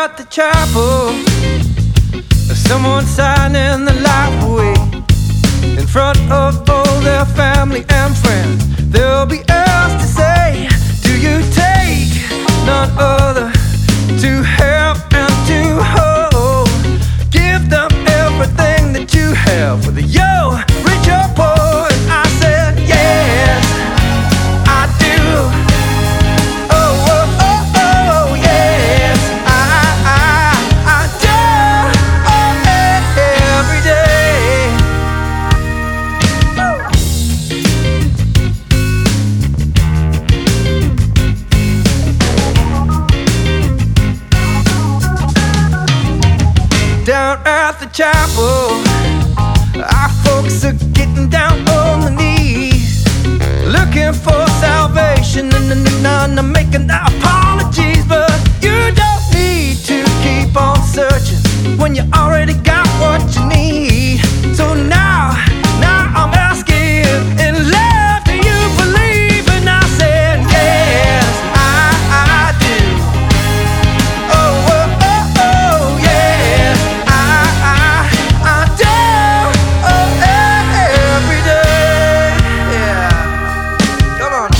at the chapel, someone signing the life away in front of all their family and friends. There'll be else to say. Do you take none other to help and to hold? Give them everything that you have, whether you're rich or poor. And I said yes, I do. Oh, oh, oh, oh, yes, I do. Oh, every day. Down at the chapel, our folks are getting down on their knees, looking for salvation and I'm making apologies. But you don't need to keep on searching when you already got what you need. So now I'm asking, in love do you believe? And I said yes, I do. Oh, oh, oh, oh, yes, I do. Oh, every day. Yeah. Come on.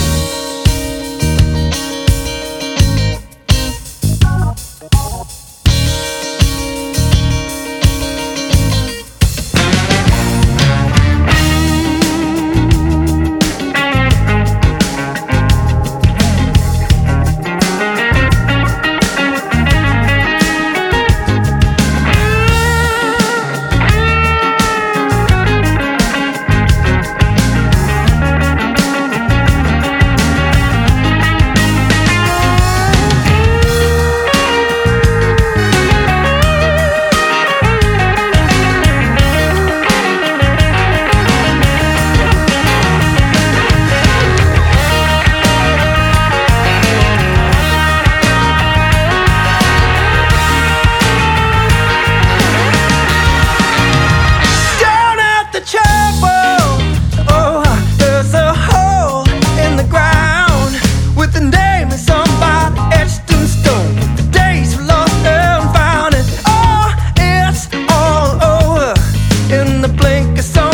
Down at the chapel, oh, there's a hole in the ground with the name of somebody etched in stone. The days were lost and found, and oh, it's all over in the blink of some